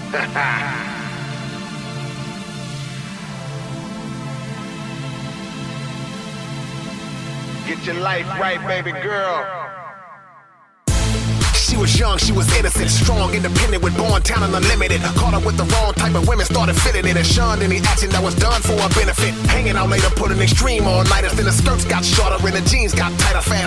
Get your life right, baby girl. She was young, she was innocent, strong, independent, with born talent unlimited. Caught up with the wrong type of women, started fitting it and shunned any action that was done for her benefit. Hanging out later, put an extreme all-nighters, then the skirts got shorter and the jeans got tighter. Fast